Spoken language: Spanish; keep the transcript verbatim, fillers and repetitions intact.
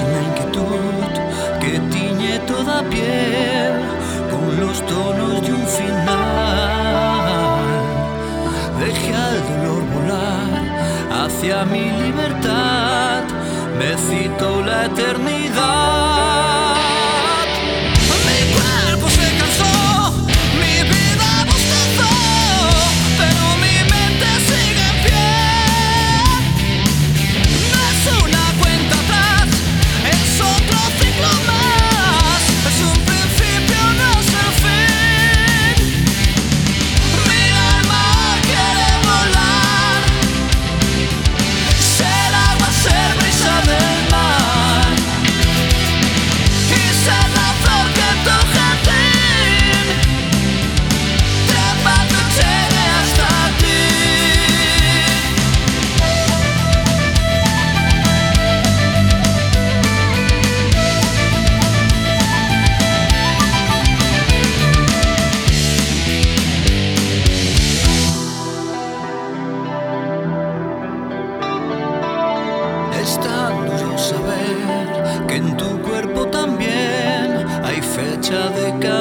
una inquietud que tiñe toda piel con los tonos de un final. Deje al dolor volar hacia mi libertad, me cito la eternidad. Mi cuerpo se cansó, mi vida bostezó, pero mi mente sigue en pie. No es una cuenta atrás, es otro ciclo más, es un principio, no es el fin. Mi alma quiere volar, ser agua, ser brisa del mar, y ser la flor que tu jardín trepa que llegue hasta ti. Es tan duro saber que en tu cuerpo también hay fecha de caducidad.